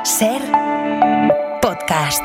Ser podcast.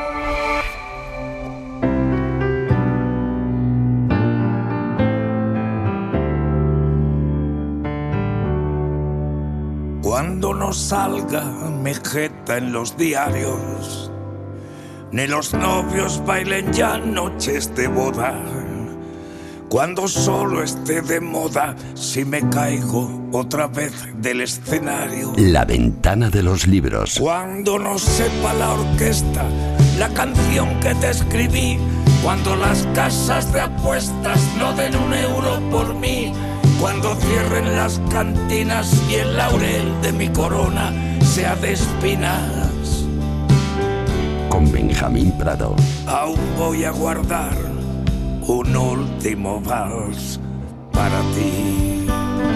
Cuando no salga mi jeta en los diarios, ni los novios bailen ya noches de boda, cuando solo esté de moda si me caigo otra vez del escenario, La ventana de los libros. cuando no sepa la orquesta la canción que te escribí, cuando las casas de apuestas no den €1 por mí, cuando cierren las cantinas y el laurel de mi corona sea de espinas, Con Benjamín Prado. aún voy a guardar un último vals para ti.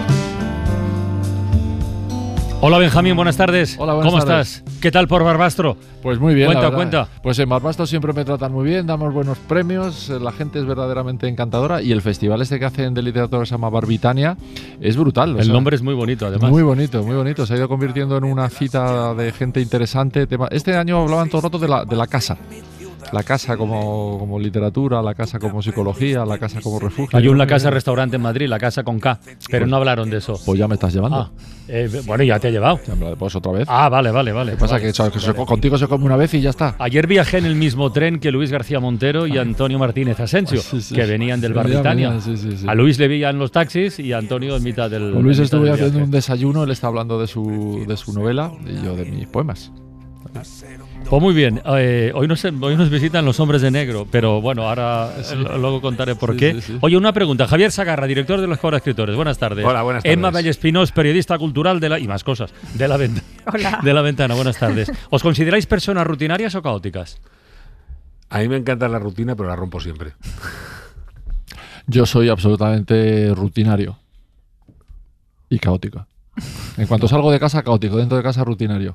Hola Benjamín, buenas tardes. Hola, buenas ¿Cómo tardes. estás? ¿Qué tal por Barbastro? Pues muy bien, Cuenta, la verdad. cuenta. Pues en Barbastro siempre me tratan muy bien, damos buenos premios, la gente es verdaderamente encantadora y el festival este que hacen de literatura que se llama Barbitania es brutal. El nombre es muy bonito, además. Muy bonito, muy bonito. Se ha ido convirtiendo en una cita de gente interesante. Este año hablaban todo el rato de la casa. La casa como literatura, la casa como psicología, la casa como refugio. Hay una casa restaurante en Madrid, la casa con K, pero no hablaron de eso. Pues ya me estás llevando. Bueno, ya te he llevado. Pues otra vez. Vale. ¿Qué pasa? Que contigo se come una vez y ya está. Ayer viajé en el mismo tren que Luis García Montero y Antonio Martínez Asensio, Sí. que venían del Sí, Barbitania. venían, sí. A Luis le veían los taxis y a Antonio en mitad del Con Luis en mitad estuve del haciendo viaje. un desayuno, él está hablando de su novela y yo de mis poemas. Pues muy bien, hoy nos visitan los hombres de negro, pero bueno, ahora luego contaré por qué. Sí. Oye, una pregunta. Javier Sagarra, director de Los Pobres Escritores. Buenas tardes. Hola, buenas tardes. Emma Vallespinós, periodista cultural y más cosas, de la Ventana. Buenas tardes. ¿Os consideráis personas rutinarias o caóticas? A mí me encanta la rutina, pero la rompo siempre. Yo soy absolutamente rutinario y caótico. En cuanto salgo de casa, caótico. Dentro de casa, rutinario.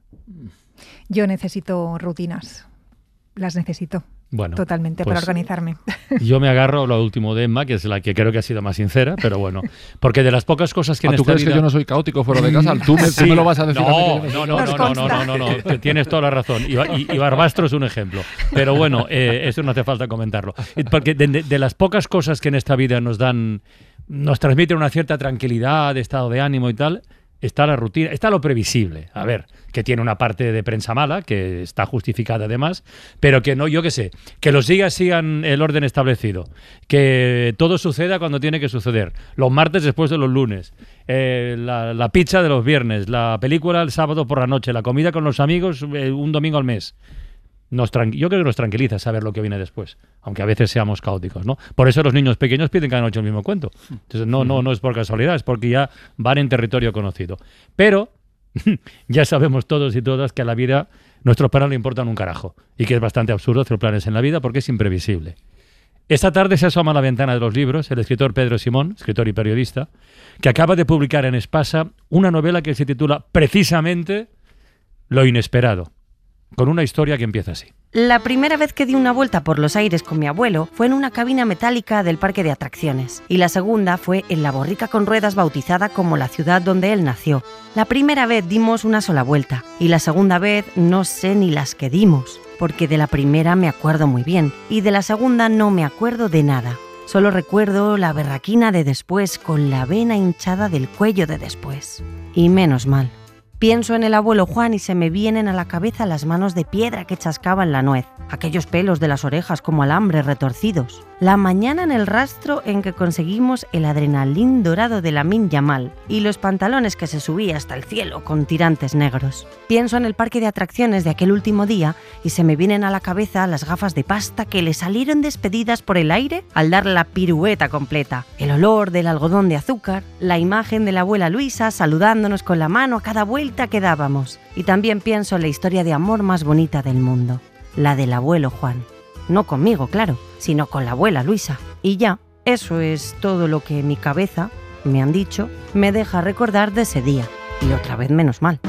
Yo necesito rutinas. Las necesito. Bueno, Totalmente, pues para organizarme. yo me agarro a lo último de Emma, que es la que creo que ha sido más sincera, pero bueno, porque de las pocas cosas que en ¿Tú esta crees vida... que yo no soy caótico fuera de casa? Tú me lo vas a decir a mí que yo no soy. No, tienes toda la razón. Y Barbastro es un ejemplo. Pero bueno, eso no hace falta comentarlo. Porque de las pocas cosas que en esta vida nos transmiten una cierta tranquilidad, estado de ánimo y tal, está la rutina, está lo previsible. A ver, que tiene una parte de prensa mala, que está justificada además, pero que no, yo qué sé, que los días sigan el orden establecido, que todo suceda cuando tiene que suceder, los martes después de los lunes, la pizza de los viernes, la película el sábado por la noche, la comida con los amigos un domingo al mes. Yo creo que nos tranquiliza saber lo que viene después, aunque a veces seamos caóticos, ¿no? Por eso los niños pequeños piden cada noche el mismo cuento. Entonces no es por casualidad, es porque ya van en territorio conocido. Pero ya sabemos todos y todas que a la vida nuestros planes le importan un carajo y que es bastante absurdo hacer planes en la vida porque es imprevisible. Esta tarde se asoma a la ventana de los libros el escritor Pedro Simón, escritor y periodista, que acaba de publicar en Espasa una novela que se titula precisamente Lo inesperado, con una historia que empieza así. La primera vez que di una vuelta por los aires con mi abuelo fue en una cabina metálica del parque de atracciones. Y la segunda fue en la borrica con ruedas bautizada como la ciudad donde él nació. La primera vez dimos una sola vuelta y la segunda vez no sé ni las que dimos, porque de la primera me acuerdo muy bien y de la segunda no me acuerdo de nada. Solo recuerdo la berraquina de después con la vena hinchada del cuello de después. Y menos mal. Pienso en el abuelo Juan y se me vienen a la cabeza las manos de piedra que chascaban la nuez, aquellos pelos de las orejas como alambres retorcidos, la mañana en el rastro en que conseguimos el adrenalín dorado de Lamine Yamal y los pantalones que se subía hasta el cielo con tirantes negros. Pienso en el parque de atracciones de aquel último día y se me vienen a la cabeza las gafas de pasta que le salieron despedidas por el aire al dar la pirueta completa, el olor del algodón de azúcar, la imagen de la abuela Luisa saludándonos con la mano a cada vuelta que dábamos. Y también pienso en la historia de amor más bonita del mundo, la del abuelo Juan. No conmigo, claro, sino con la abuela Luisa. Y ya, eso es todo lo que mi cabeza, me han dicho, me deja recordar de ese día. Y otra vez menos mal.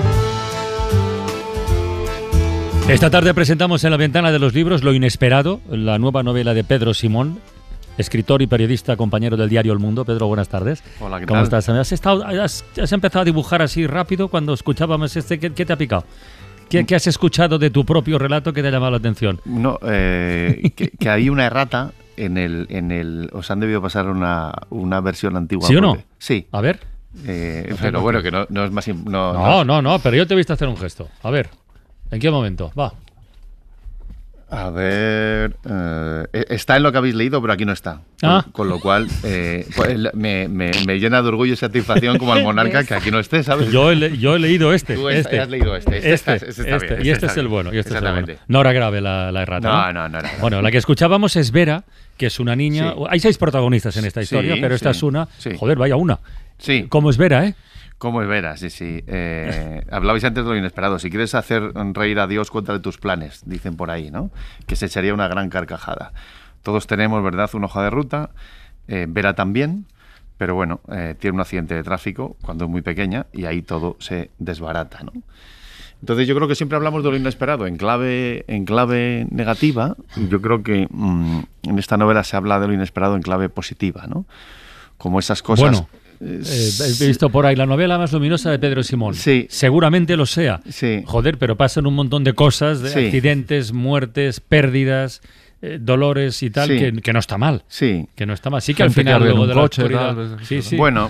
Esta tarde presentamos en la ventana de los libros Lo inesperado, la nueva novela de Pedro Simón, escritor y periodista, compañero del diario El Mundo. Pedro, buenas tardes. Hola, ¿qué ¿Cómo tal? estás? ¿Has empezado a dibujar así rápido cuando escuchábamos ¿Qué te ha picado? ¿Qué has escuchado de tu propio relato que te ha llamado la atención? No, que hay una errata en el... Os han debido pasar una versión antigua. ¿Sí o no? Sí. A ver. Pero bueno, que no es más... No, pero yo te he visto hacer un gesto. A ver, ¿en qué momento? Va. A ver... está en lo que habéis leído, pero aquí no está. Con lo cual, pues, me llena de orgullo y satisfacción como al monarca que aquí no esté, ¿sabes? Yo he leído este. Tú has leído este. Está bien, y este es el bueno. No era grave la errata. No era grave. Bueno, la que escuchábamos es Vera, que es una niña... Sí. Hay 6 protagonistas en esta historia, pero esta es una... Sí. Joder, vaya una. Sí. ¿Cómo es Vera, ¿Cómo es Vera? Sí. Hablabais antes de lo inesperado. Si quieres hacer reír a Dios, cuéntale tus planes, dicen por ahí, ¿no? Que se echaría una gran carcajada. Todos tenemos, ¿verdad?, una hoja de ruta. Vera también, pero bueno, tiene un accidente de tráfico cuando es muy pequeña y ahí todo se desbarata, ¿no? Entonces yo creo que siempre hablamos de lo inesperado en clave negativa. Yo creo que en esta novela se habla de lo inesperado en clave positiva, ¿no? Como esas cosas... Bueno. He visto por ahí la novela más luminosa de Pedro Simón. Sí. Seguramente lo sea. Sí. Joder, pero pasan un montón de cosas, de accidentes, muertes, pérdidas, dolores y tal, que no está mal. Sí. Que no está mal. Sí que al final luego de la oscuridad... Sí. Bueno,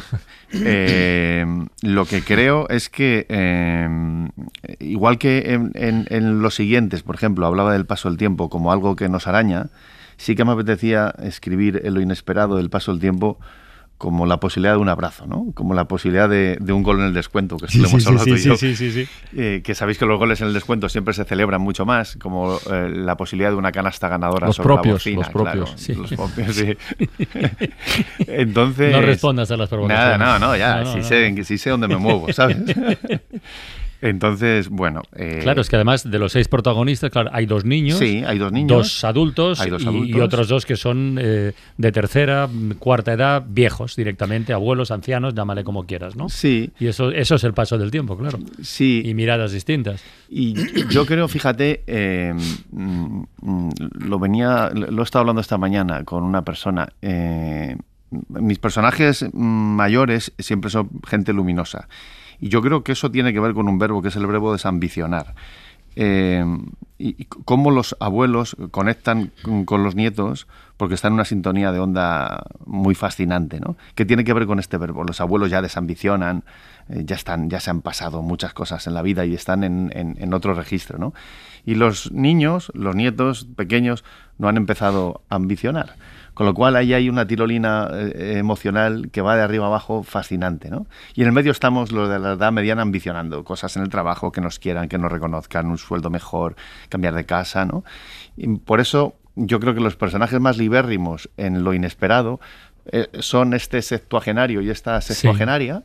lo que creo es que igual que en los siguientes, por ejemplo, hablaba del paso del tiempo como algo que nos araña, sí que me apetecía escribir en lo inesperado del paso del tiempo como la posibilidad de un abrazo, ¿no? Como la posibilidad de un gol en el descuento, que esto lo hemos hablado tú y yo. Sí. Que sabéis que los goles en el descuento siempre se celebran mucho más, como la posibilidad de una canasta ganadora los sobre propios, la bocina. Los propios, claro, los propios, sí. Entonces... No respondas a las provocaciones. Nada, sí sé dónde me muevo, ¿sabes? Entonces, bueno... claro, es que además de los 6 protagonistas, claro, hay 2 niños. Sí, hay 2 niños. 2 adultos, y otros 2 que son de tercera, cuarta edad, viejos directamente, abuelos, ancianos, llámale como quieras, ¿no? Sí. Y eso es el paso del tiempo, claro. Sí. Y miradas distintas. Y yo creo, fíjate, lo he estado hablando esta mañana con una persona. Mis personajes mayores siempre son gente luminosa. Y yo creo que eso tiene que ver con un verbo que es el verbo desambicionar. Y cómo los abuelos conectan con los nietos porque están en una sintonía de onda muy fascinante, ¿no? Que tiene que ver con este verbo. Los abuelos ya desambicionan, ya se han pasado muchas cosas en la vida y están en otro registro, ¿no? Y los niños, los nietos pequeños, no han empezado a ambicionar. Con lo cual ahí hay una tirolina emocional que va de arriba abajo fascinante, ¿no? Y en el medio estamos los de la edad mediana ambicionando cosas en el trabajo, que nos quieran, que nos reconozcan, un sueldo mejor, cambiar de casa, ¿no? Y por eso yo creo que los personajes más libérrimos en lo inesperado son este sextuagenario y esta sextuagenaria.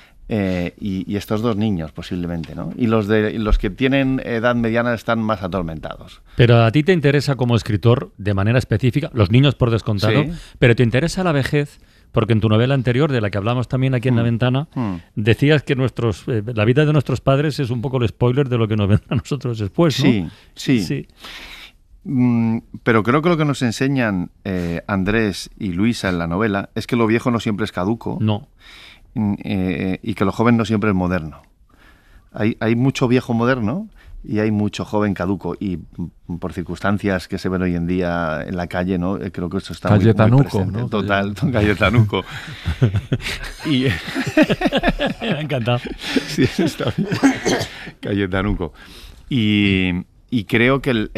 Y estos 2 niños posiblemente, ¿no? Y los que tienen edad mediana están más atormentados. Pero a ti te interesa como escritor de manera específica, los niños por descontado, pero te interesa la vejez, porque en tu novela anterior, de la que hablamos también aquí en La Ventana, decías que la vida de nuestros padres es un poco el spoiler de lo que nos vendrá a nosotros después, ¿no? Sí. Pero creo que lo que nos enseñan Andrés y Luisa en la novela es que lo viejo no siempre es caduco. No. Y que lo joven no siempre es moderno. Hay mucho viejo moderno y hay mucho joven caduco, y por circunstancias que se ven hoy en día en la calle, ¿no? Creo que eso está muy presente. ¿No? Total, Cayetanuco. Y me ha encantado. Sí, está bien. Cayetanuco. Y creo que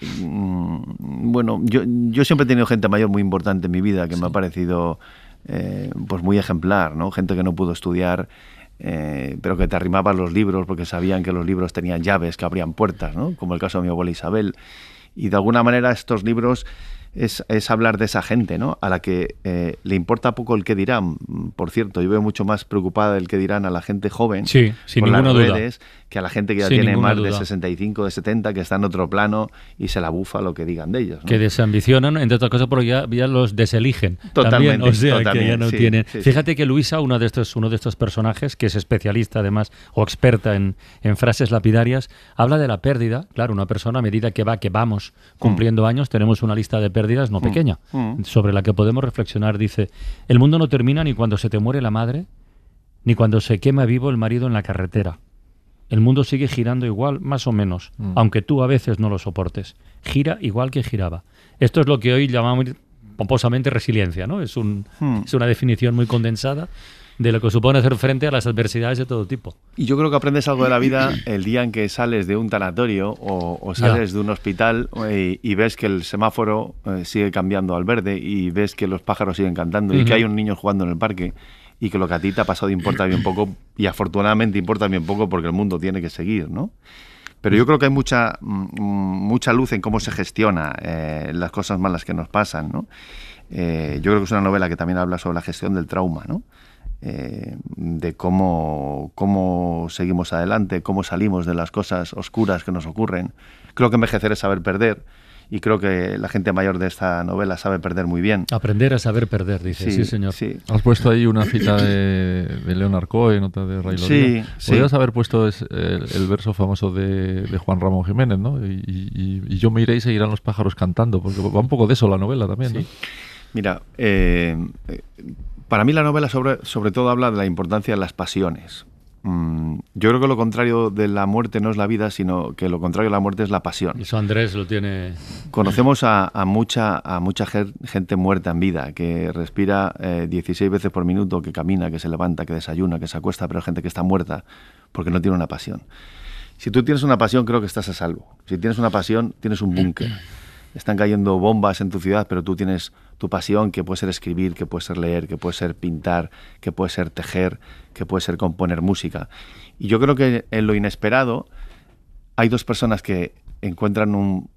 bueno, yo siempre he tenido gente mayor muy importante en mi vida que me ha parecido pues muy ejemplar, ¿no? Gente que no pudo estudiar, pero que te arrimaban los libros porque sabían que los libros tenían llaves que abrían puertas, ¿no? Como el caso de mi abuela Isabel. Y de alguna manera estos libros es hablar de esa gente, ¿no? A la que le importa poco el qué dirán. Por cierto, yo veo mucho más preocupada el qué dirán a la gente joven, sí, sin con ninguna las duda, redes, que a la gente que ya sin tiene más duda, de 65, de 70, que está en otro plano y se la bufa lo que digan de ellos, ¿no? Que desambicionan, entre otras cosas, porque ya los deseligen. Totalmente. También, o sea, totalmente, que ya no sí, tienen. Sí, Fíjate que Luisa, uno de estos personajes, que es especialista además, o experta en frases lapidarias, habla de la pérdida. Claro, una persona a medida que vamos cumpliendo años, tenemos una lista de pérdidas no pequeña, sobre la que podemos reflexionar. Dice: el mundo no termina ni cuando se te muere la madre, ni cuando se quema vivo el marido en la carretera. el mundo sigue girando igual, más o menos, aunque tú a veces no lo soportes. Gira igual que giraba. Esto es lo que hoy llamamos pomposamente resiliencia, ¿no? Es una definición muy condensada de lo que supone hacer frente a las adversidades de todo tipo. Y yo creo que aprendes algo de la vida el día en que sales de un tanatorio o sales de un hospital y ves que el semáforo sigue cambiando al verde y ves que los pájaros siguen cantando y que hay un niño jugando en el parque y que lo que a ti te ha pasado importa bien poco y afortunadamente importa bien poco porque el mundo tiene que seguir, ¿no? Pero yo creo que hay mucha luz en cómo se gestiona las cosas malas que nos pasan, ¿no? Yo creo que es una novela que también habla sobre la gestión del trauma, ¿no? De cómo seguimos adelante, cómo salimos de las cosas oscuras que nos ocurren. Creo que envejecer es saber perder y creo que la gente mayor de esta novela sabe perder muy bien. Aprender a saber perder, dice. Sí, señor. Sí. Has puesto ahí una cita de Leonard Cohen, otra de Ray Liotta. Podrías haber puesto el verso famoso de Juan Ramón Jiménez, ¿no? Y yo me iré y seguirán los pájaros cantando, porque va un poco de eso la novela también, ¿no? Mira, para mí la novela sobre todo habla de la importancia de las pasiones. Yo creo que lo contrario de la muerte no es la vida, sino que lo contrario de la muerte es la pasión. Eso Andrés lo tiene... Conocemos a mucha gente muerta en vida, que respira 16 veces por minuto, que camina, que se levanta, que desayuna, que se acuesta, pero hay gente que está muerta porque no tiene una pasión. Si tú tienes una pasión, creo que estás a salvo. Si tienes una pasión, tienes un búnker. Están cayendo bombas en tu ciudad, pero tú tienes tu pasión, que puede ser escribir, que puede ser leer, que puede ser pintar, que puede ser tejer, que puede ser componer música. Y yo creo que en lo inesperado hay dos personas que encuentran un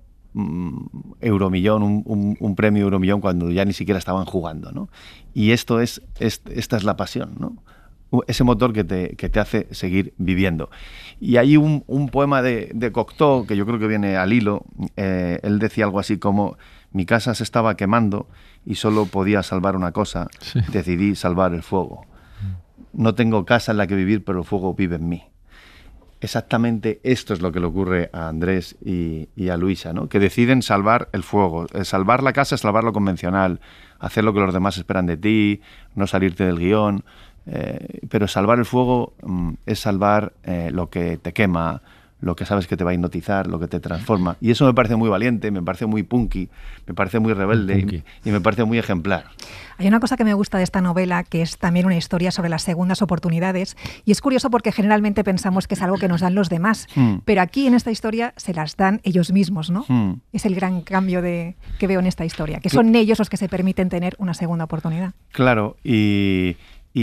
euromillón, un premio euromillón cuando ya ni siquiera estaban jugando, ¿no? Y esta es la pasión, ¿no? Ese motor que te hace seguir viviendo. Y hay un poema de Cocteau que yo creo que viene al hilo. Él decía algo así como: mi casa se estaba quemando y solo podía salvar una cosa. Sí. Decidí salvar el fuego. No tengo casa en la que vivir, pero el fuego vive en mí. Exactamente esto es lo que le ocurre a Andrés y a Luisa, ¿no? Que deciden salvar el fuego. Salvar la casa es salvar lo convencional, hacer lo que los demás esperan de ti, no salirte del guión. Pero salvar el fuego es salvar lo que te quema, lo que sabes que te va a hipnotizar, lo que te transforma. Y eso me parece muy valiente, me parece muy punky, me parece muy rebelde y me parece muy ejemplar. Hay una cosa que me gusta de esta novela, que es también una historia sobre las segundas oportunidades. Y es curioso porque generalmente pensamos que es algo que nos dan los demás. Pero aquí en esta historia se las dan ellos mismos, ¿no? Es el gran cambio que veo en esta historia, que son ellos los que se permiten tener una segunda oportunidad. Claro, y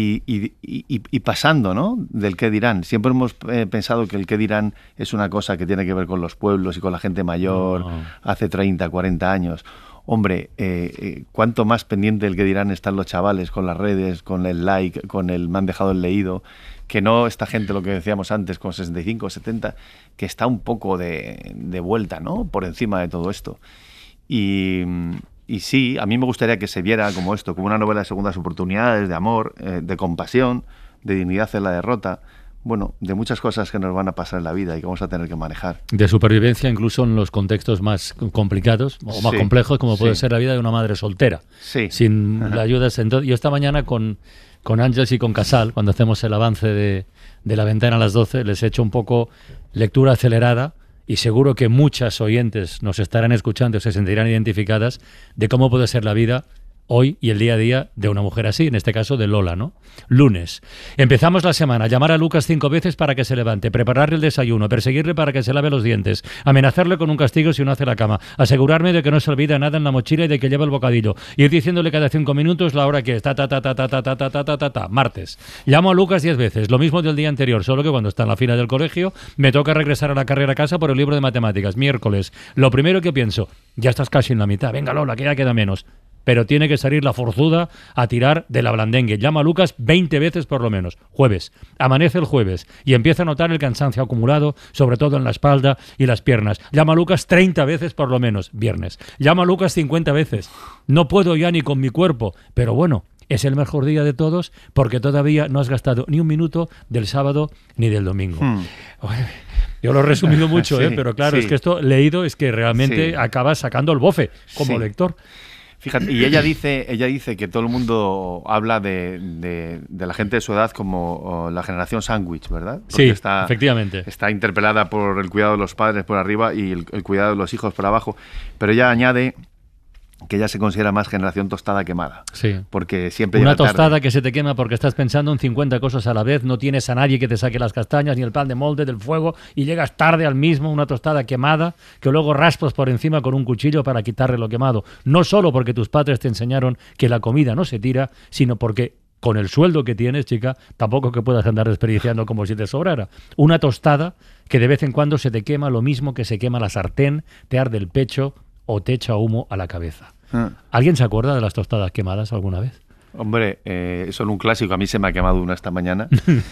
pasando, ¿no?, del qué dirán. Siempre hemos pensado que el qué dirán es una cosa que tiene que ver con los pueblos y con la gente mayor hace 30, 40 años. Hombre, cuánto más pendiente del qué dirán están los chavales con las redes, con el like, con el me han dejado el leído, que no esta gente, lo que decíamos antes, con 65 o 70, que está un poco de vuelta, ¿no?, por encima de todo esto. Y sí, a mí me gustaría que se viera como esto, como una novela de segundas oportunidades, de amor, de compasión, de dignidad en la derrota, bueno, de muchas cosas que nos van a pasar en la vida y que vamos a tener que manejar. De supervivencia incluso en los contextos más complicados o más complejos, como puede ser la vida de una madre soltera, sin la ayuda. Yo esta mañana con Ángeles y con Casal, cuando hacemos el avance de La Ventana a las 12, les he hecho un poco lectura acelerada. Y seguro que muchas oyentes nos estarán escuchando y se sentirán identificadas de cómo puede ser la vida hoy y el día a día de una mujer así, en este caso de Lola, ¿no? Lunes. Empezamos la semana. Llamar a Lucas 5 veces para que se levante, prepararle el desayuno, perseguirle para que se lave los dientes, amenazarle con un castigo si no hace la cama, asegurarme de que no se olvida nada en la mochila y de que lleva el bocadillo, ir diciéndole cada 5 minutos la hora que es, martes. Llamo a Lucas 10 veces, lo mismo del día anterior, solo que cuando está en la fila del colegio me toca regresar a la carrera a casa por el libro de matemáticas. Miércoles. Lo primero que pienso, ya estás casi en la mitad, venga Lola, que ya queda menos. Pero tiene que salir la forzuda a tirar de la blandengue. Llama a Lucas 20 veces por lo menos. Jueves. Amanece el jueves y empieza a notar el cansancio acumulado, sobre todo en la espalda y las piernas. Llama a Lucas 30 veces por lo menos. Viernes. Llama a Lucas 50 veces. No puedo ya ni con mi cuerpo. Pero bueno, es el mejor día de todos porque todavía no has gastado ni un minuto del sábado ni del domingo. Yo lo he resumido mucho, pero claro, es que esto leído es que realmente acabas sacando el bofe como lector. Fíjate, y ella dice que todo el mundo habla de la gente de su edad como la generación sándwich, ¿verdad? Porque sí, efectivamente. Está interpelada por el cuidado de los padres por arriba y el cuidado de los hijos por abajo. Pero ella añade que ella se considera más generación tostada quemada. Sí. Porque siempre una tostada tarde. Que se te quema porque estás pensando en 50 cosas a la vez, no tienes a nadie que te saque las castañas ni el pan de molde del fuego y llegas tarde al mismo, una tostada quemada que luego raspas por encima con un cuchillo para quitarle lo quemado. No solo porque tus padres te enseñaron que la comida no se tira, sino porque con el sueldo que tienes, chica, tampoco que puedas andar desperdiciando como si te sobrara. Una tostada que de vez en cuando se te quema lo mismo que se quema la sartén, te arde el pecho o te echa humo a la cabeza. ¿Alguien se acuerda de las tostadas quemadas alguna vez? Hombre, son un clásico. A mí se me ha quemado una esta mañana.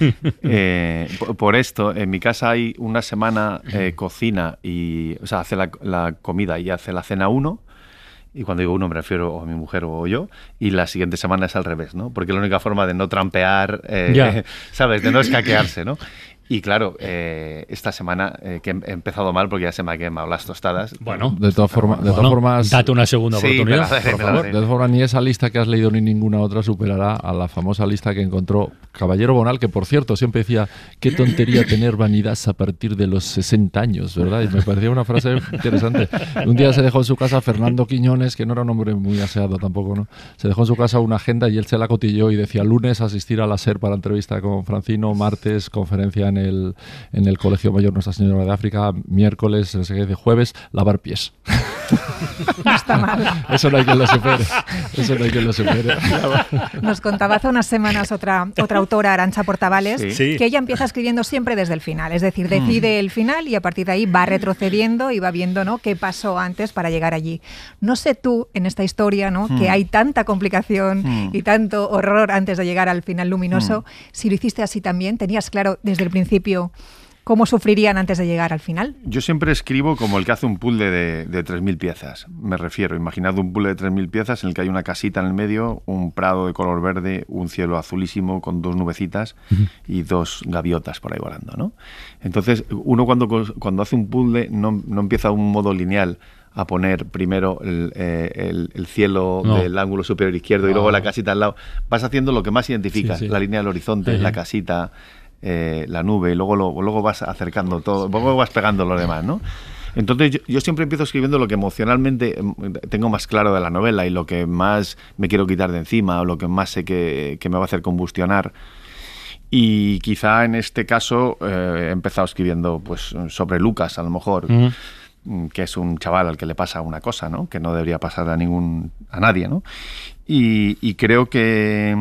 Por esto, en mi casa hay una semana cocina y, o sea, hace la comida y hace la cena uno. Y cuando digo uno me refiero o a mi mujer o yo. Y la siguiente semana es al revés, ¿no? Porque es la única forma de no trampear, ¿sabes? De no escaquearse, ¿no? Y claro, esta semana que he empezado mal porque ya se me han quemado las tostadas. Bueno, de todas formas, date una segunda oportunidad, por favor. De todas formas, ni esa lista que has leído ni ninguna otra superará a la famosa lista que encontró Caballero Bonal, que por cierto siempre decía qué tontería tener vanidad a partir de los 60 años, ¿verdad? Y me parecía una frase interesante. Un día se dejó en su casa Fernando Quiñones, que no era un hombre muy aseado tampoco, ¿no? Se dejó en su casa una agenda y él se la cotilló y decía lunes asistir a la SER para entrevista con Francino, martes conferencia en el Colegio Mayor Nuestra Señora de África, miércoles, no sé qué, de jueves, lavar pies. No está mal. Eso no hay quien lo supere. Eso no hay quien lo supere. Nos contaba hace unas semanas otra autora, Arantxa Portavales, que ella empieza escribiendo siempre desde el final. Es decir, decide el final y a partir de ahí va retrocediendo y va viendo, ¿no?, qué pasó antes para llegar allí. No sé tú, en esta historia, ¿no?, que hay tanta complicación y tanto horror antes de llegar al final luminoso, si lo hiciste así también, tenías claro desde el principio cómo sufrirían antes de llegar al final. Yo siempre escribo como el que hace un puzzle de 3.000 piezas. Me refiero, imaginad un puzzle de 3.000 piezas en el que hay una casita en el medio, un prado de color verde, un cielo azulísimo con dos nubecitas y dos gaviotas por ahí volando, ¿no? Entonces, uno cuando hace un puzzle no empieza un modo lineal a poner primero el cielo del ángulo superior izquierdo y luego la casita al lado. Vas haciendo lo que más identificas, la línea del horizonte, la casita, la nube, y luego vas acercando todo, luego vas pegando lo demás, ¿no? Entonces yo siempre empiezo escribiendo lo que emocionalmente tengo más claro de la novela y lo que más me quiero quitar de encima o lo que más sé que me va a hacer combustionar. Y quizá en este caso he empezado escribiendo pues sobre Lucas, a lo mejor, que es un chaval al que le pasa una cosa, ¿no?, que no debería pasar a nadie, ¿no? Y creo que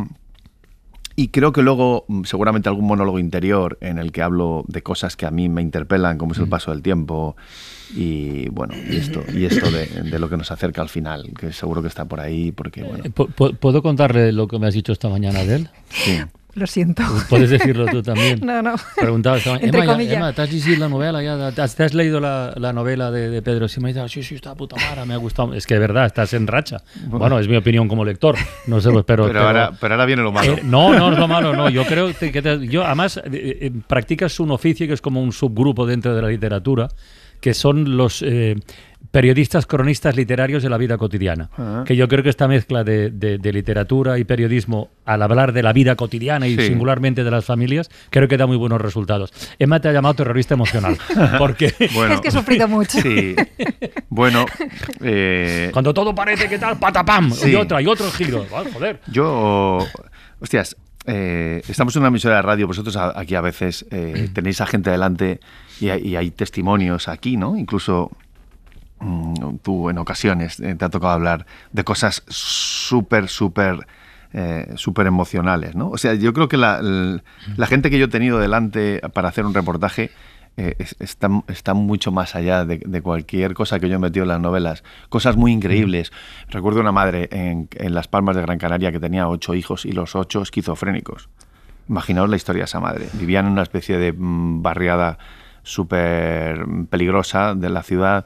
luego seguramente algún monólogo interior en el que hablo de cosas que a mí me interpelan, como es el paso del tiempo y bueno, y esto de lo que nos acerca al final, que seguro que está por ahí, porque bueno. ¿Puedo contarle lo que me has dicho esta mañana de él? Sí. Lo siento. Puedes decirlo tú también. No. Preguntaba esta mañana, Emma, ¿te has leído la novela? ¿Te has leído la novela de Pedro Sima? Y me dice, sí, está puta madre, me ha gustado. Es que de verdad, estás en racha. Bueno, es mi opinión como lector. No sé, pero ahora viene lo malo. No es lo malo, no. Yo creo que además practicas un oficio que es como un subgrupo dentro de la literatura, que son los periodistas cronistas literarios de la vida cotidiana. Que yo creo que esta mezcla de literatura y periodismo al hablar de la vida cotidiana y singularmente de las familias, creo que da muy buenos resultados. Emma te ha llamado terrorista emocional. Porque bueno, es que he sufrido mucho. Sí. Bueno. Cuando todo parece que tal, patapam, y otro giro. Joder. Hostias, estamos en una emisora de radio, vosotros aquí a veces tenéis a gente delante y hay testimonios aquí, ¿no? Incluso tú en ocasiones te ha tocado hablar de cosas súper emocionales, ¿no? O sea, yo creo que la gente que yo he tenido delante para hacer un reportaje está mucho más allá de cualquier cosa que yo he metido en las novelas. Cosas muy increíbles. Recuerdo una madre en Las Palmas de Gran Canaria que tenía 8 hijos y los 8 esquizofrénicos. Imaginaos la historia de esa madre. Vivían en una especie de barriada súper peligrosa de la ciudad.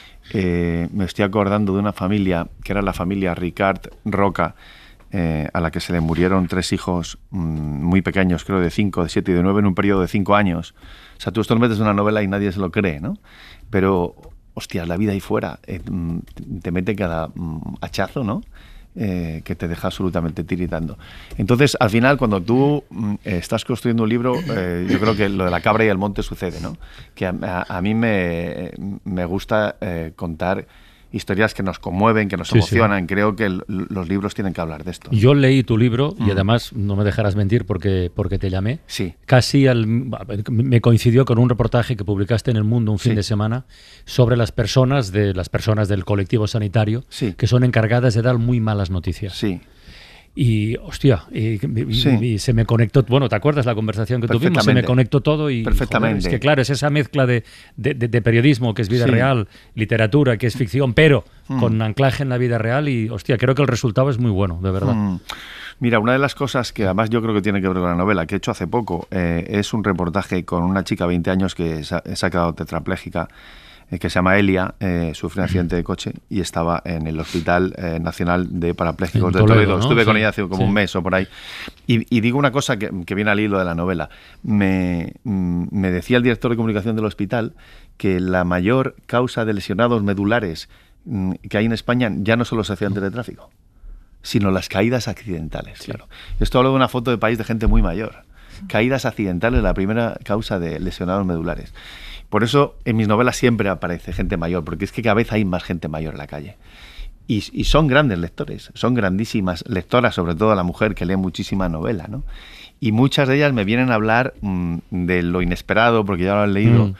Me estoy acordando de una familia que era la familia Ricard Roca, a la que se le murieron 3 hijos muy pequeños, creo de 5, de 7 y de 9 en un periodo de 5 años. O sea, tú esto lo metes en una novela y nadie se lo cree, ¿no? Pero hostia, la vida ahí fuera te mete cada hachazo, ¿no? Que te deja absolutamente tiritando. Entonces, al final, cuando tú estás construyendo un libro, yo creo que lo de la cabra y el monte sucede, ¿no? Que a mí me gusta contar historias que nos conmueven, que nos emocionan. Sí. Creo que los libros tienen que hablar de esto. Yo leí tu libro y además, no me dejarás mentir porque te llamé. Sí. Casi me coincidió con un reportaje que publicaste en El Mundo un fin de semana sobre las personas del colectivo sanitario que son encargadas de dar muy malas noticias. Sí. Y, hostia, y se me conectó... Bueno, ¿te acuerdas la conversación que tuvimos? Se me conectó todo y... Perfectamente. Joder, es que claro, es esa mezcla de periodismo, que es vida real, literatura, que es ficción, pero con anclaje en la vida real y, hostia, creo que el resultado es muy bueno, de verdad. Mira, una de las cosas que además yo creo que tiene que ver con la novela, que he hecho hace poco, es un reportaje con una chica de 20 años que se ha quedado tetrapléjica, que se llama Elia, sufrió un accidente de coche y estaba en el Hospital Nacional de Parapléjicos de Toledo. ¿No? Estuve con ella hace como un mes o por ahí. Y digo una cosa que viene al hilo de la novela. Me decía el director de comunicación del hospital que la mayor causa de lesionados medulares que hay en España ya no son los accidentes de tráfico, sino las caídas accidentales. Claro. Esto hablo de una foto de país de gente muy mayor. Caídas accidentales, la primera causa de lesionados medulares. Por eso en mis novelas siempre aparece gente mayor, porque es que cada vez hay más gente mayor en la calle. Y son grandes lectores, son grandísimas lectoras, sobre todo la mujer que lee muchísima novela, ¿no? Y muchas de ellas me vienen a hablar de lo inesperado, porque ya lo han leído,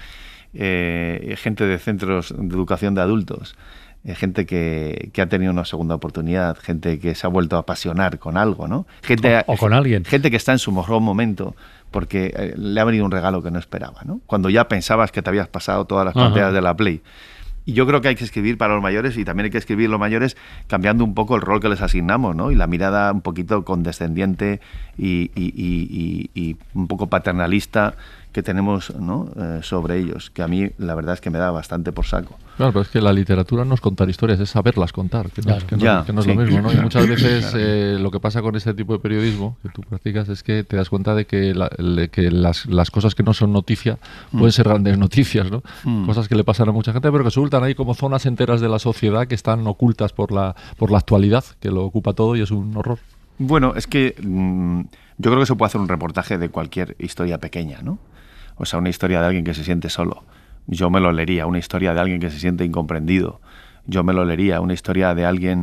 gente de centros de educación de adultos, gente que ha tenido una segunda oportunidad, gente que se ha vuelto a apasionar con algo, ¿no? Gente, o con alguien. Gente que está en su mejor momento porque le ha venido un regalo que no esperaba, ¿no? Cuando ya pensabas que te habías pasado todas las pantallas de la Play. Y yo creo que hay que escribir para los mayores y también hay que escribir los mayores cambiando un poco el rol que les asignamos, ¿no? Y la mirada un poquito condescendiente y un poco paternalista que tenemos, ¿no? Sobre ellos, que a mí la verdad es que me da bastante por saco. Claro, pero es que la literatura no es contar historias, es saberlas contar, que no es lo mismo, ¿no? Y muchas veces lo que pasa con este tipo de periodismo que tú practicas es que te das cuenta de que las cosas que no son noticia pueden ser grandes noticias, ¿no? Cosas que le pasan a mucha gente, pero que resultan ahí como zonas enteras de la sociedad que están ocultas por la actualidad, que lo ocupa todo y es un horror. Bueno, es que yo creo que se puede hacer un reportaje de cualquier historia pequeña, ¿no? O sea, una historia de alguien que se siente solo. Yo me lo leería. Una historia de alguien que se siente incomprendido. Yo me lo leería. Una historia de alguien,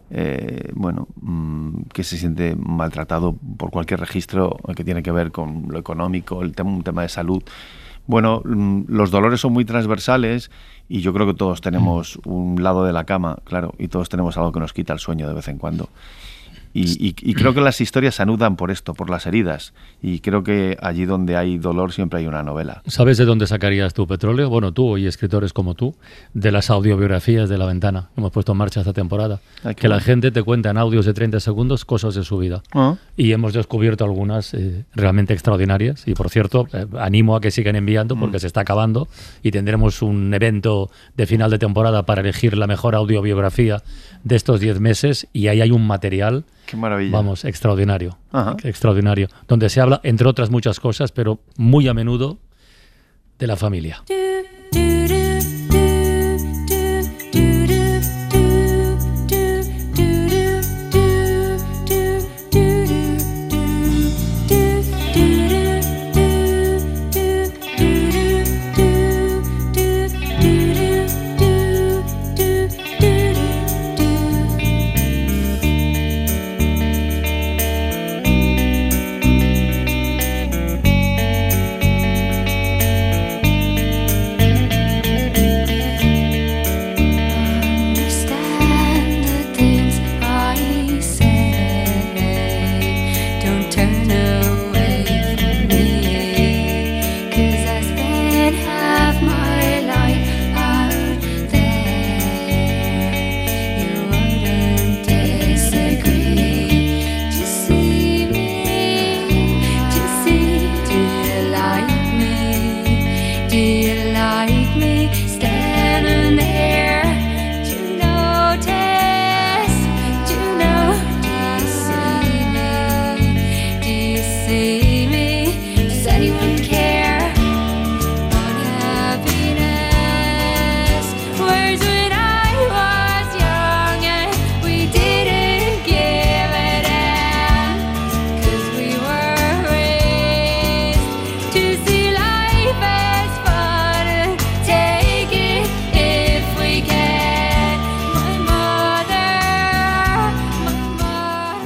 que se siente maltratado por cualquier registro que tiene que ver con lo económico, un tema de salud. Bueno, los dolores son muy transversales y yo creo que todos tenemos un lado de la cama, claro, y todos tenemos algo que nos quita el sueño de vez en cuando. Y creo que las historias se anudan por esto, por las heridas. Y creo que allí donde hay dolor siempre hay una novela. ¿Sabes de dónde sacarías tu petróleo? Bueno, tú y escritores como tú, de las audiobiografías de La Ventana. Hemos puesto en marcha esta temporada. Que la gente te cuenta en audios de 30 segundos cosas de su vida. Y hemos descubierto algunas realmente extraordinarias. Y por cierto, animo a que sigan enviando porque se está acabando y tendremos un evento de final de temporada para elegir la mejor audiobiografía de estos 10 meses. Y ahí hay un material... Qué maravilla. Vamos, extraordinario. Extraordinario. Donde se habla, entre otras muchas cosas, pero muy a menudo, de la familia.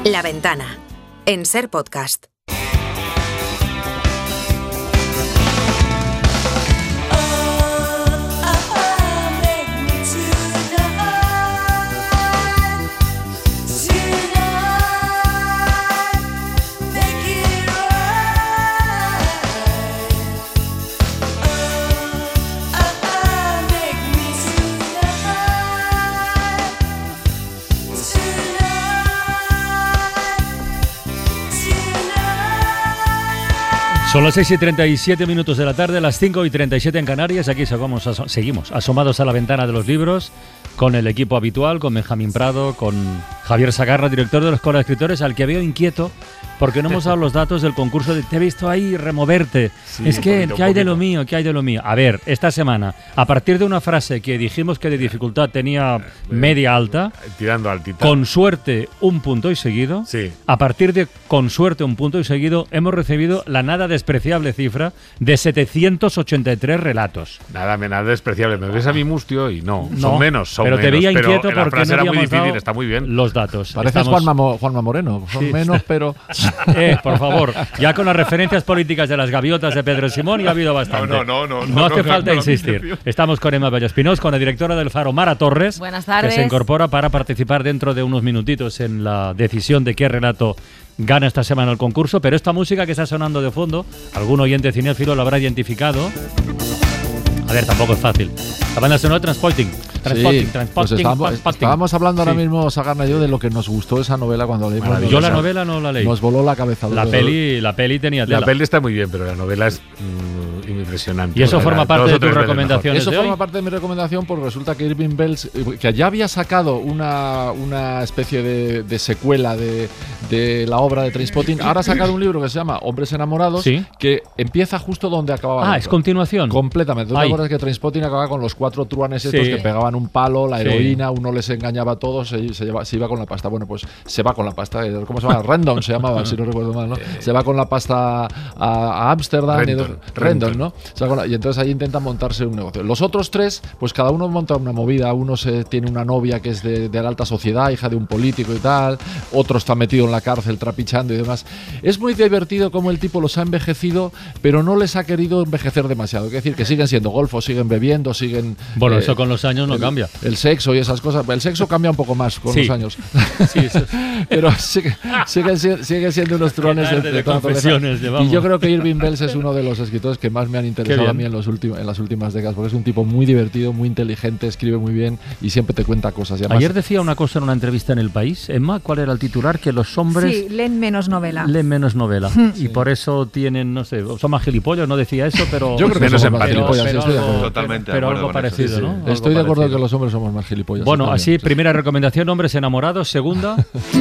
La Ventana, en Ser Podcast. Son las 6:37 de la tarde, las 5:37 en Canarias. Aquí seguimos asomados a la ventana de los libros con el equipo habitual, con Benjamín Prado, con Javier Sagarra, director de la Escuela de Escritores, al que veo inquieto porque no hemos dado los datos del concurso. Te he visto ahí removerte. Sí, es que, ¿qué hay de lo mío? ¿Qué hay de lo mío? A ver, esta semana, a partir de una frase que dijimos que de dificultad tenía media alta, tirando altita, con suerte un punto y seguido, sí. A partir de con suerte un punto y seguido, hemos recibido la nada despreciable cifra de 783 relatos. Nada despreciable. Me ves a mi mustio y no, son menos. Pero te veía inquieto pero porque no era muy habíamos difícil, está muy bien. Los datos. Pareces Juanma Moreno, son sí. Menos, pero... por favor, ya con las referencias políticas de las gaviotas de Pedro Simón ya ha habido bastante. No hace falta insistir. Estamos con Emma Bello-Espinós, con la directora del Faro, Mara Torres. Buenas tardes. Que se incorpora para participar dentro de unos minutitos en la decisión de qué relato gana esta semana el concurso. Pero esta música que está sonando de fondo, algún oyente cinéfilo lo habrá identificado. A ver, tampoco es fácil. La banda sonora Transporting. Pues estábamos hablando ahora mismo, Sagarna y yo, de lo que nos gustó esa novela cuando leímos. Yo la novela no la leí. Nos voló la cabeza. La peli tenía tela. La peli está muy bien, pero la novela es impresionante. ¿Y eso forma parte de tus recomendaciones? Eso forma parte de mi recomendación porque resulta que Irving Welsh, que ya había sacado una especie de secuela de la obra de Trainspotting, ahora ha sacado un libro que se llama Hombres Enamorados, ¿sí? Que empieza justo donde acababa. ¿Es continuación? Completamente. ¿Tú te acuerdas que Trainspotting acababa con los 4 truanes estos que pegaban un palo, la heroína, uno les engañaba a todos, se iba con la pasta? Bueno, pues se va con la pasta. ¿Cómo se llama? Random se llamaba, si no recuerdo mal, ¿no? Se va con la pasta a Ámsterdam. Rendon, ¿no? Y entonces ahí intentan montarse un negocio. Los otros 3, pues cada uno monta una movida. Uno tiene una novia que es de la alta sociedad, hija de un político y tal. Otro está metido en la cárcel trapichando y demás. Es muy divertido cómo el tipo los ha envejecido, pero no les ha querido envejecer demasiado. Es decir, que siguen siendo golfos, siguen bebiendo, siguen... Bueno, eso con los años no cambia. El sexo y esas cosas. El sexo cambia un poco más con los años. Sí, eso. Pero siguen siendo unos trones de toda confesiones. Y yo creo que Irving Welsh es uno de los escritores que más me han interesado a mí en las últimas décadas, porque es un tipo muy divertido, muy inteligente, escribe muy bien y siempre te cuenta cosas. Además, ayer decía una cosa en una entrevista en El País, Emma, ¿cuál era el titular? Que los hombres... Sí, leen menos novela. Y por eso tienen, no sé, son más gilipollas, no decía eso, pero... Yo creo que menos somos más gilipollas, totalmente. Pero algo parecido, ¿no? Algo Estoy de acuerdo que los hombres somos más gilipollas. Bueno, así, primera recomendación, Hombres Enamorados. Segunda...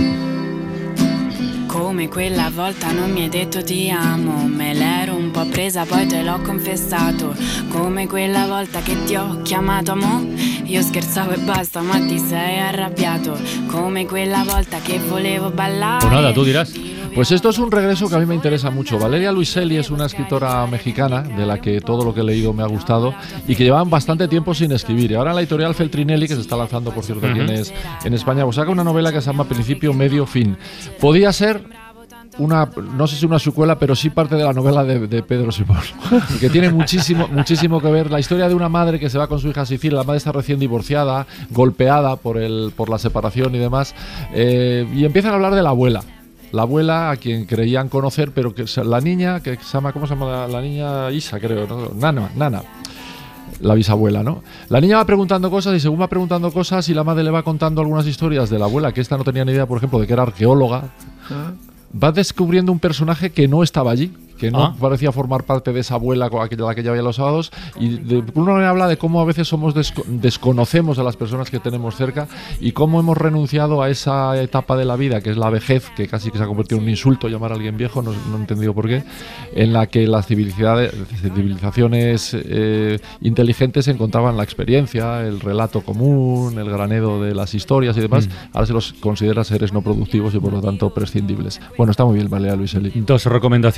Come quella volta non mi hai detto ti amo, me l'ero un po' presa poi te l'ho confessato. Come quella volta che ti ho chiamato amor, io scherzavo e basta ma ti sei arrabbiato. Come quella volta che volevo ballare. Pues nada, tú dirás. Pues esto es un regreso que a mí me interesa mucho. Valeria Luiselli es una escritora mexicana de la que todo lo que he leído me ha gustado y que llevaban bastante tiempo sin escribir. Y ahora en la editorial Feltrinelli, que se está lanzando, por cierto, aquí en España, pues saca una novela que se llama Principio, Medio, Fin. Podía ser no sé si una secuela, pero sí parte de la novela de Pedro Simón, que tiene muchísimo que ver. La historia de una madre que se va con su hija a Sicilia. La madre está recién divorciada, golpeada por la separación y demás, y empiezan a hablar de la abuela a quien creían conocer, pero que la niña, que se llama, ¿cómo se llama? La niña Isa, creo, ¿no? Nana. La bisabuela, ¿no? La niña va preguntando cosas y según va preguntando cosas y la madre le va contando algunas historias de la abuela, que esta no tenía ni idea, por ejemplo, de que era arqueóloga, va descubriendo un personaje que no estaba allí, que no parecía formar parte de esa abuela a la que ya veía los sábados, y uno me habla de cómo a veces desconocemos a las personas que tenemos cerca y cómo hemos renunciado a esa etapa de la vida que es la vejez, que casi que se ha convertido en un insulto llamar a alguien viejo, no he entendido por qué, en la que las civilizaciones inteligentes encontraban la experiencia, el relato común, el granero de las historias y demás. Ahora se los considera seres no productivos y por lo tanto prescindibles. Bueno, está muy bien, Valeria Luiselli. 2 recomendaciones de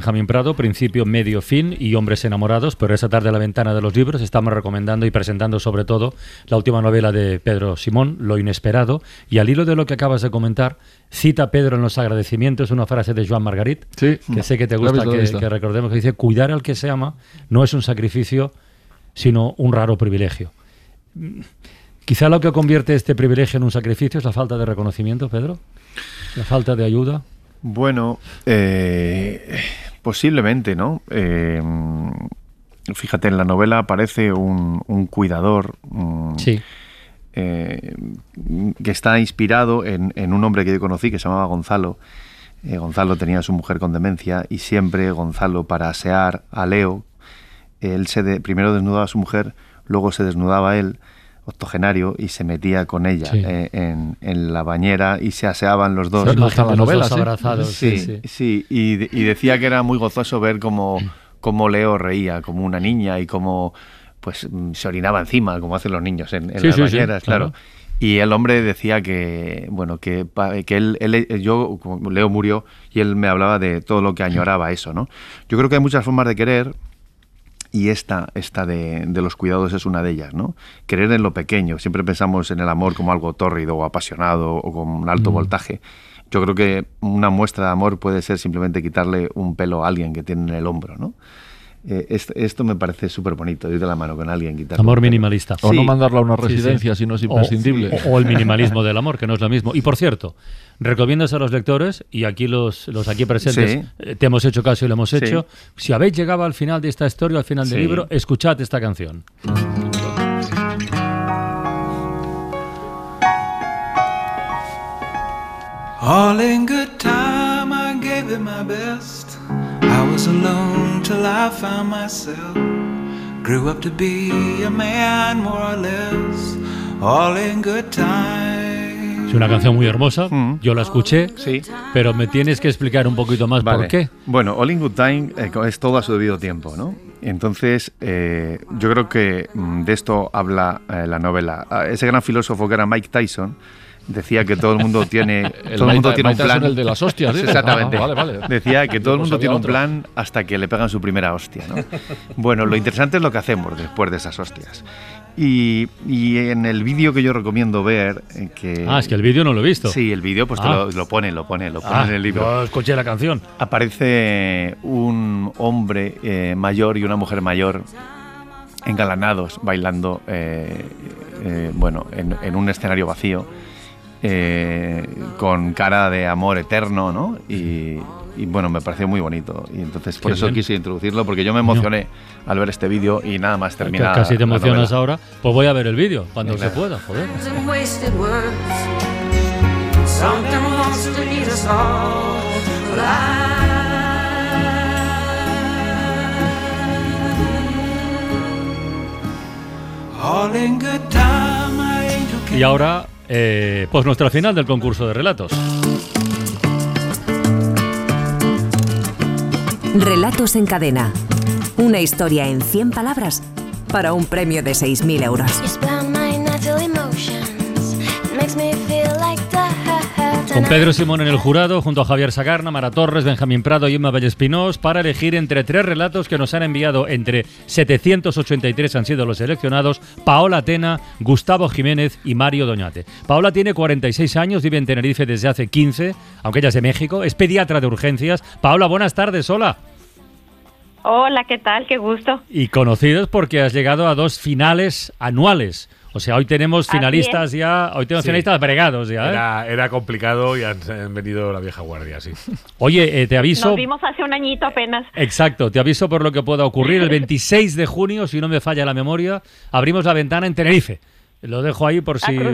Benjamín Prado, Principio, Medio, Fin y Hombres enamorados, pero esta tarde en la ventana de los libros estamos recomendando y presentando sobre todo la última novela de Pedro Simón, Lo inesperado, y al hilo de lo que acabas de comentar, cita Pedro en los agradecimientos una frase de Joan Margarit, que sé que te gusta que recordemos, que dice: cuidar al que se ama no es un sacrificio, sino un raro privilegio. Quizá lo que convierte este privilegio en un sacrificio es la falta de reconocimiento, Pedro, la falta de ayuda. Bueno, posiblemente, ¿no? Fíjate, en la novela aparece un cuidador que está inspirado en un hombre que yo conocí que se llamaba Gonzalo. Gonzalo tenía a su mujer con demencia y siempre Gonzalo, para asear a Leo, él primero desnudaba a su mujer, luego se desnudaba él, octogenario, y se metía con ella en la bañera y se aseaban los dos. Hasta la novela, abrazados. Y decía que era muy gozoso ver cómo Leo reía como una niña y cómo pues se orinaba encima, como hacen los niños en las bañeras, claro. Y el hombre decía que, bueno, que Leo murió y él me hablaba de todo lo que añoraba eso, ¿no? Yo creo que hay muchas formas de querer. Y esta de los cuidados es una de ellas, ¿no? Querer en lo pequeño. Siempre pensamos en el amor como algo tórrido o apasionado o con un alto voltaje. Yo creo que una muestra de amor puede ser simplemente quitarle un pelo a alguien que tiene en el hombro, ¿no? Esto me parece súper bonito, ir de la mano con alguien. Amor minimalista. O no mandarla a una residencia si no es imprescindible. O el minimalismo del amor, que no es lo mismo. Y por cierto, recomiendas a los lectores, y aquí los aquí presentes te hemos hecho caso y lo hemos hecho, si habéis llegado al final de esta historia, al final del libro, escuchad esta canción. All in good time, I gave it my best. I was alone till I found myself. Grew up to be a man, more or less. All in good time. Es una canción muy hermosa, yo la escuché, pero me tienes que explicar un poquito más por qué. Bueno, All in Good Time es todo a su debido tiempo, ¿no? Entonces, yo creo que de esto habla la novela. Ese gran filósofo que era Mike Tyson decía que todo el mundo tiene un plan. El de las hostias, ¿sí? Exactamente. Vale. Decía que todo el mundo tiene un plan hasta que le pegan su primera hostia, ¿no? Bueno, lo interesante es lo que hacemos después de esas hostias. Y en el vídeo que yo recomiendo ver es que el vídeo no lo he visto. Sí, el vídeo pues lo pone en el libro. Yo escuché la canción. Aparece un hombre mayor y una mujer mayor engalanados bailando en un escenario vacío, con cara de amor eterno, ¿no? Y bueno, me pareció muy bonito. Y entonces por eso quise introducirlo, porque yo me emocioné al ver este vídeo y nada más terminar. Casi te emocionas ahora. Pues voy a ver el vídeo cuando se pueda, joder. Y ahora, pues nuestra final del concurso de relatos. Relatos en cadena. Una historia en 100 palabras para un premio de 6.000 euros. Con Pedro Simón en el jurado, junto a Javier Sagarna, Mara Torres, Benjamín Prado y Emma Vallespinós, para elegir entre 3 relatos que nos han enviado. Entre 783 han sido los seleccionados: Paola Tena, Gustavo Jiménez y Mario Doñate. Paola tiene 46 años, vive en Tenerife desde hace 15, aunque ella es de México, es pediatra de urgencias. Paola, buenas tardes, hola. Hola, ¿qué tal? Qué gusto. Y conocidos porque has llegado a 2 finales anuales. O sea, hoy tenemos finalistas finalistas bregados ya. Era complicado y han venido la vieja guardia, sí. Oye, te aviso... Nos vimos hace un añito apenas. Exacto, te aviso por lo que pueda ocurrir. El 26 de junio, si no me falla la memoria, abrimos la ventana en Tenerife. Lo dejo ahí por si...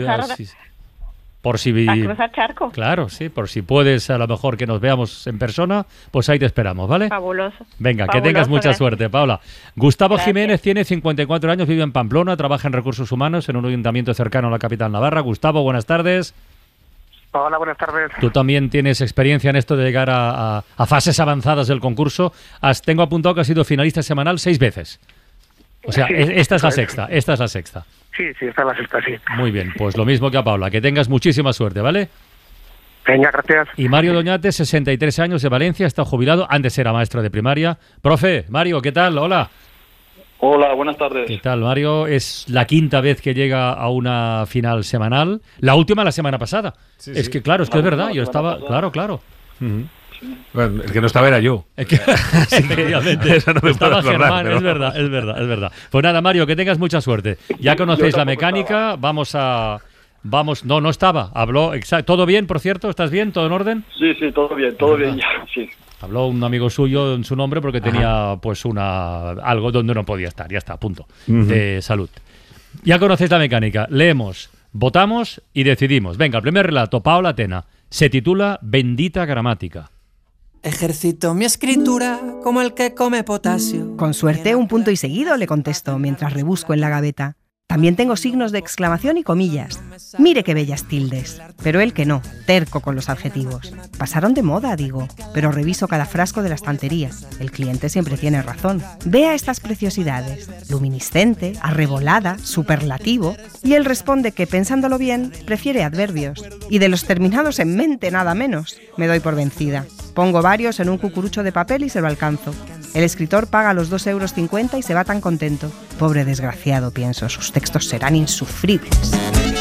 A cruzar charco. Claro, sí, por si puedes a lo mejor que nos veamos en persona, pues ahí te esperamos, ¿vale? Fabuloso. Venga, Fabuloso, que tengas mucha suerte, Paula. Gustavo Jiménez tiene 54 años, vive en Pamplona, trabaja en recursos humanos en un ayuntamiento cercano a la capital navarra. Gustavo, buenas tardes. Hola, buenas tardes. Tú también tienes experiencia en esto de llegar a fases avanzadas del concurso. Tengo apuntado que has sido finalista semanal 6 veces. O sea, sí, esta es la sexta. Sí, esta es la sexta, sí. Muy bien, pues lo mismo que a Paula. Que tengas muchísima suerte, ¿vale? Venga, gracias. Y Mario Doñate, 63 años, de Valencia, está jubilado, antes era maestro de primaria. Profe, Mario, ¿qué tal? Hola. Hola, buenas tardes. ¿Qué tal, Mario? Es la quinta vez que llega a una final semanal. La última la semana pasada. Sí, es que claro, es que es verdad. Yo estaba... Claro. Uh-huh. Bueno, el que no estaba era yo. Efectivamente. Eso no me estaba Germán, pero... es verdad. Pues nada, Mario, que tengas mucha suerte. Ya conocéis la mecánica, no estaba. Habló, ¿todo bien, por cierto? ¿Estás bien? ¿Todo en orden? Sí, todo bien ya, sí. Habló un amigo suyo en su nombre porque tenía pues algo donde no podía estar, ya está, punto, de salud. Ya conocéis la mecánica, leemos, votamos y decidimos. Venga, el primer relato, Paola Tena, se titula Bendita gramática. Ejercito mi escritura como el que come potasio. Con suerte, un punto y seguido, le contesto mientras rebusco en la gaveta. También tengo signos de exclamación y comillas. Mire qué bellas tildes. Pero él que no, terco con los adjetivos. Pasaron de moda, digo, pero reviso cada frasco de la estantería. El cliente siempre tiene razón. Vea estas preciosidades. Luminiscente, arrebolada, superlativo. Y él responde que, pensándolo bien, prefiere adverbios. Y de los terminados en mente, nada menos. Me doy por vencida. Pongo varios en un cucurucho de papel y se lo alcanzo. El escritor paga los 2,50 € y se va tan contento. Pobre desgraciado, pienso, sus textos serán insufribles.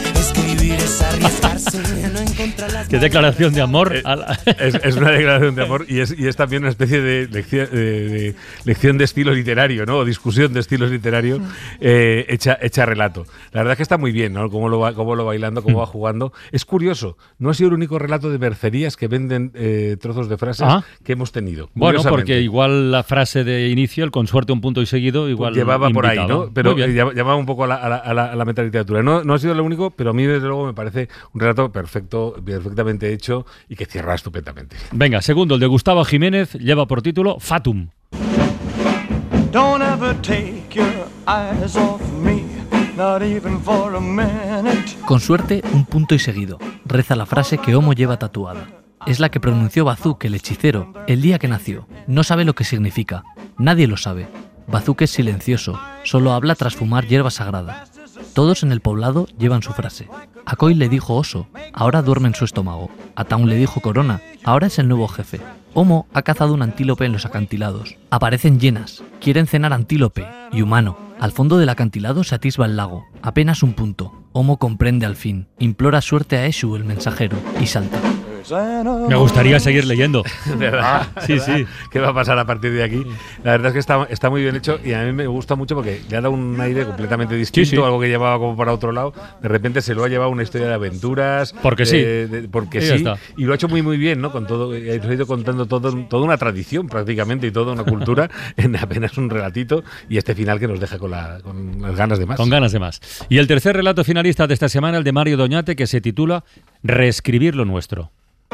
Qué declaración de amor. Es una declaración de amor y es también una especie de lección de estilo literario, ¿no? O discusión de estilos literarios hecha relato. La verdad es que está muy bien, ¿no? Cómo lo va bailando, cómo va jugando. Es curioso, no ha sido el único relato de mercerías que venden trozos de frases que hemos tenido. Bueno, porque igual la frase de inicio, el con suerte un punto y seguido, igual llevaba invitaba. Por ahí, ¿no? Pero llamaba un poco a la metaliteratura. No ha sido lo único, pero a mí desde luego me parece un relato perfectamente hecho y que cierra estupendamente. Venga, segundo, el de Gustavo Jiménez, lleva por título Fatum. Don't ever take your eyes off me, not even for a minute. Con suerte, un punto y seguido. Reza la frase que Homo lleva tatuada. Es la que pronunció Bazuk, el hechicero, el día que nació. No sabe lo que significa. Nadie lo sabe. Bazuk es silencioso, solo habla tras fumar hierba sagrada. Todos en el poblado llevan su frase. Acoy le dijo oso, ahora duerme en su estómago. Ataun le dijo corona, ahora es el nuevo jefe. Homo ha cazado un antílope en los acantilados. Aparecen hienas, quieren cenar antílope y humano. Al fondo del acantilado se atisba el lago, apenas un punto. Homo comprende al fin, implora suerte a Eshu, el mensajero, y salta. Me gustaría seguir leyendo. ¿Verdad? Sí. ¿Qué va a pasar a partir de aquí? La verdad es que está muy bien hecho y a mí me gusta mucho porque le ha dado un aire completamente distinto, algo que llevaba como para otro lado. De repente se lo ha llevado una historia de aventuras. Porque sí. Porque sí. Y lo ha hecho muy bien, ¿no? Con todo, ha ido contando toda una tradición prácticamente y toda una cultura en apenas un relatito y este final que nos deja con las ganas de más. Con ganas de más. Y el tercer relato finalista de esta semana, el de Mario Doñate, que se titula Reescribir lo nuestro.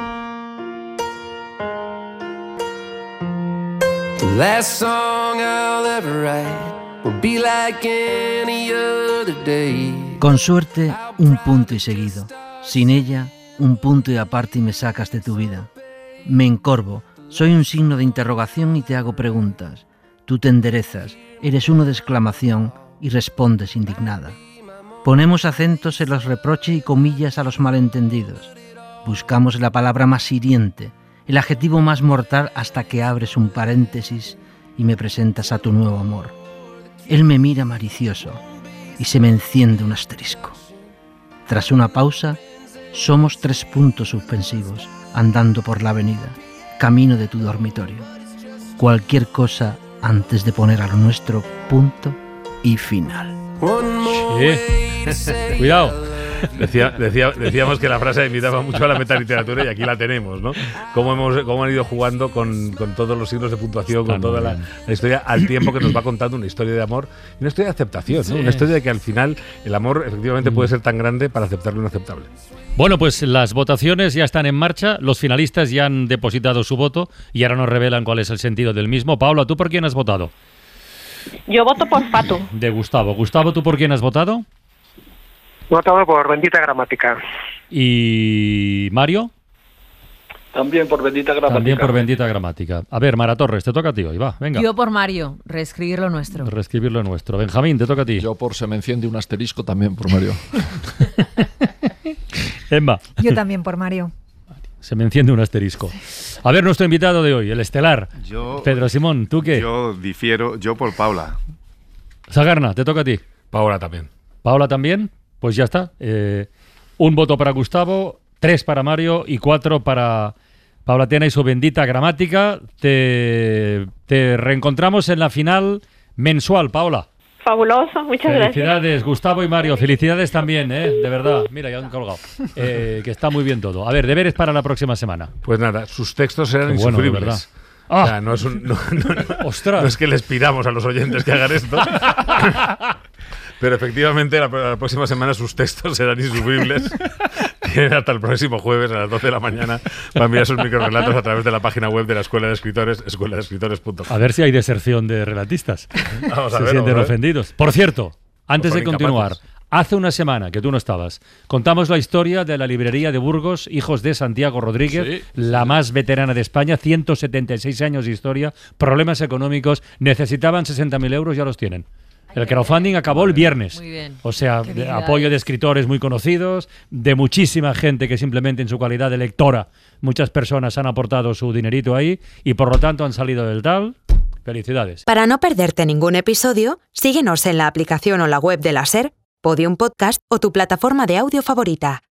The last song I'll ever write will be like any other day. Con suerte, un punto y seguido. Sin ella, un punto y aparte y me sacas de tu vida. Me encorvo, soy un signo de interrogación y te hago preguntas. Tú te enderezas, eres uno de exclamación y respondes indignada. Ponemos acentos en los reproches y comillas a los malentendidos. Buscamos la palabra más hiriente, el adjetivo más mortal hasta que abres un paréntesis y me presentas a tu nuevo amor. Él me mira malicioso y se me enciende un asterisco. Tras una pausa, somos 3 puntos suspensivos andando por la avenida, camino de tu dormitorio. Cualquier cosa antes de poner a lo nuestro punto y final. Sí. Cuidado. Decíamos que la frase invitaba mucho a la metaliteratura y aquí la tenemos, ¿no? Cómo han ido jugando con todos los signos de puntuación, con toda la historia, al tiempo que nos va contando una historia de amor y una historia de aceptación, ¿no? Una historia de que al final el amor efectivamente puede ser tan grande para aceptar lo inaceptable. Bueno, pues las votaciones ya están en marcha, los finalistas ya han depositado su voto y ahora nos revelan cuál es el sentido del mismo. Paula, ¿tú por quién has votado? Yo voto por Fatum. De Gustavo. Gustavo, ¿tú por quién has votado? Votado por Bendita Gramática. ¿Y Mario? También por Bendita Gramática. También por Bendita Gramática. A ver, Mara Torres, te toca a ti hoy, va, venga. Yo por Mario, reescribir lo nuestro. Reescribir lo nuestro. Benjamín, te toca a ti. Yo por se me enciende un asterisco también por Mario. Emma. Yo también por Mario. Se me enciende un asterisco. A ver, nuestro invitado de hoy, el estelar. Pedro Simón, ¿tú qué? Yo difiero, yo por Paula. Sagarna, te toca a ti. Paula también. ¿Paula también? Pues ya está. Un voto para Gustavo, 3 para Mario y 4 para Paula Tena y su bendita gramática. Te reencontramos en la final mensual, Paula. Fabuloso, muchas gracias. Felicidades, Gustavo y Mario. Felicidades también, de verdad. Mira, ya han colgado. Que está muy bien todo. A ver, deberes para la próxima semana. Pues nada, sus textos serán bueno, insufribles. ¿verdad? O sea, no es que les pidamos a los oyentes que hagan esto. Pero efectivamente la próxima semana sus textos serán insufribles. Tienen hasta el próximo jueves a las 12 de la mañana para enviar sus microrelatos a través de la página web de la Escuela de Escritores, escueladeescritores.com. A ver si hay deserción de relatistas. Se sienten ofendidos. Por cierto, antes de continuar, hace una semana que tú no estabas, contamos la historia de la librería de Burgos, Hijos de Santiago Rodríguez, la más veterana de España, 176 años de historia, problemas económicos, necesitaban 60.000 euros, ya los tienen. El crowdfunding acabó el viernes. Muy bien. O sea, de apoyo de escritores muy conocidos, de muchísima gente que simplemente en su calidad de lectora, muchas personas han aportado su dinerito ahí y por lo tanto han salido del tal. Felicidades. Para no perderte ningún episodio, síguenos en la aplicación o la web de la SER, Podium Podcast o tu plataforma de audio favorita.